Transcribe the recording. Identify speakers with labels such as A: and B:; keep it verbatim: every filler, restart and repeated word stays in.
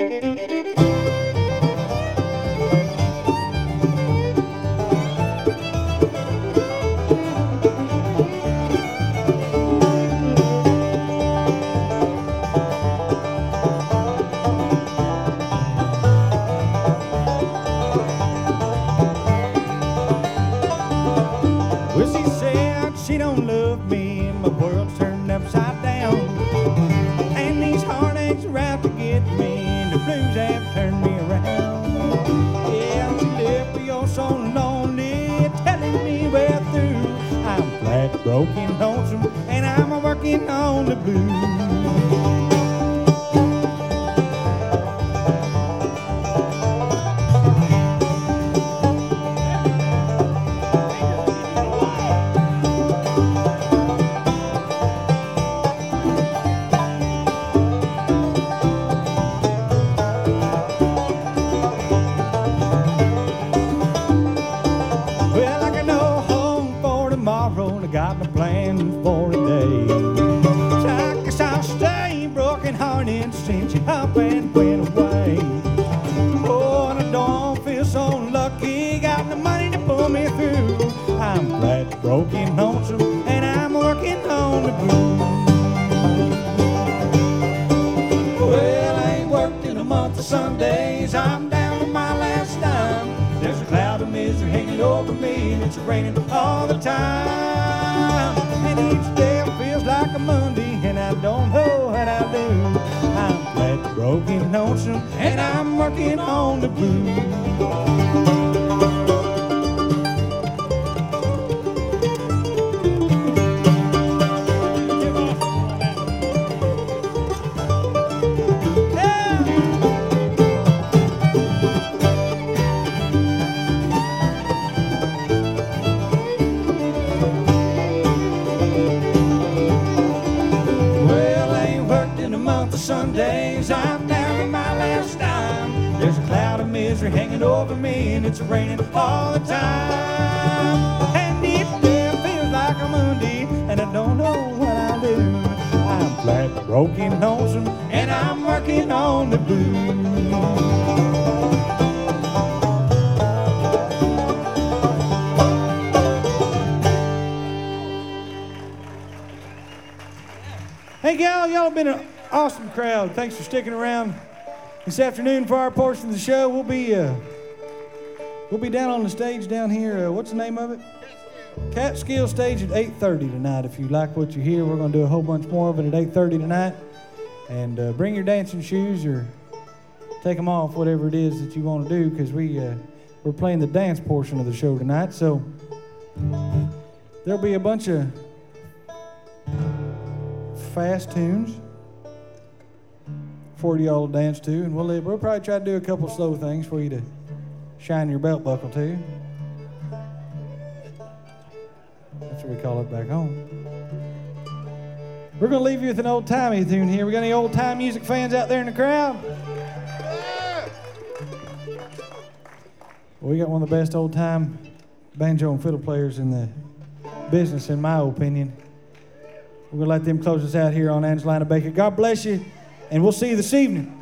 A: Well, she said she don't love me, and my world's turned upside down. And these heartaches are out to get me, and the blues have turned me around. Yeah, she left me all so lonely, telling me we're through. I'm flat, broken, lonesome, and I'm working on the blues. Well, I got no home for tomorrow, and I got no plans for today. So I guess I'll stay broken hearted since you up and went away. Oh, and I don't feel so lucky, got the money to pull me through. I'm flat, broken, lonesome, and I'm working on the blues. Well, I ain't worked in a month of Sundays, I'm down to my last dime. There's a cloud of misery hanging over me, and it's raining all the time. And each day feels like a Monday, and I don't know what I'll do. I'm flat, broken, lonesome, and I'm working on the blues. Sundays, I'm down to my last dime. There's a cloud of misery hanging over me, and it's raining all the time. And each day feels like a Monday, and I don't know what I'll do. I'm flat, broken, lonesome, and I'm working on the blues. Hey, y'all, y'all have been an awesome crowd. Thanks for sticking around this afternoon for our portion of the show. We'll be uh, we'll be down on the stage down here. Uh, what's the name of it? Catskill Stage at eight thirty tonight. If you like what you hear, we're going to do a whole bunch more of it at eight thirty tonight. And uh, bring your dancing shoes or take them off, whatever it is that you want to do, because we uh, we're playing the dance portion of the show tonight. So there'll be a bunch of fast tunes for y'all to dance to, and we'll, we'll probably try to do a couple slow things for you to shine your belt buckle to. That's what we call it back home. We're going to leave you with an old-timey tune here. We got any old-time music fans out there in the crowd? Well, we got one of the best old-time banjo and fiddle players in the business, in my opinion. We're going to let them close us out here on Angelina Baker. God bless you, and we'll see you this evening.